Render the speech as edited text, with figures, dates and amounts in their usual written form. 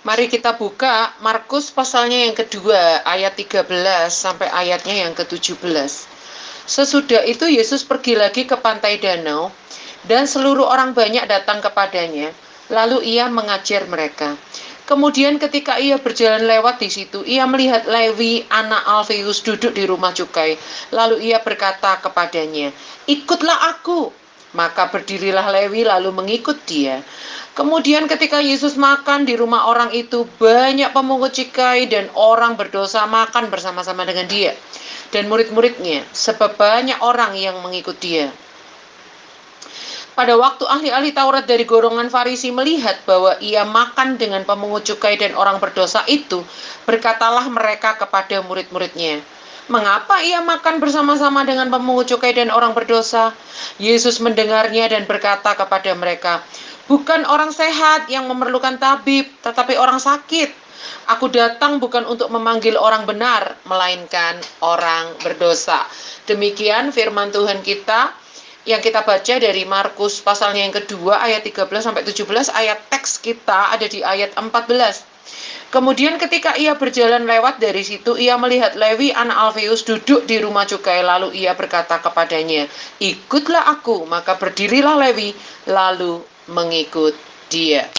Mari kita buka Markus pasalnya yang kedua, ayat 13 sampai ayatnya yang ke-17. Sesudah itu Yesus pergi lagi ke pantai danau, dan seluruh orang banyak datang kepadanya, lalu ia mengajar mereka. Kemudian ketika ia berjalan lewat di situ, ia melihat Lewi, anak Alfeus, duduk di rumah cukai. Lalu ia berkata kepadanya, "Ikutlah aku." Maka berdirilah Lewi lalu mengikut dia. Kemudian ketika Yesus makan di rumah orang itu, banyak pemungut cukai dan orang berdosa makan bersama-sama dengan dia dan murid-muridnya, sebab banyak orang yang mengikut dia. Pada waktu ahli-ahli Taurat dari golongan Farisi melihat bahwa ia makan dengan pemungut cukai dan orang berdosa itu, berkatalah mereka kepada murid-muridnya, "Mengapa ia makan bersama-sama dengan pemungut cukai dan orang berdosa?" Yesus mendengarnya dan berkata kepada mereka, "Bukan orang sehat yang memerlukan tabib, tetapi orang sakit. Aku datang bukan untuk memanggil orang benar, melainkan orang berdosa." Demikian firman Tuhan kita yang kita baca dari Markus pasalnya yang kedua ayat 13 sampai 17. Ayat teks kita ada di ayat 14. Kemudian ketika ia berjalan lewat dari situ, ia melihat Lewi anak Alfeus duduk di rumah cukai. Lalu ia berkata kepadanya, "Ikutlah aku." Maka berdirilah Lewi lalu mengikut dia.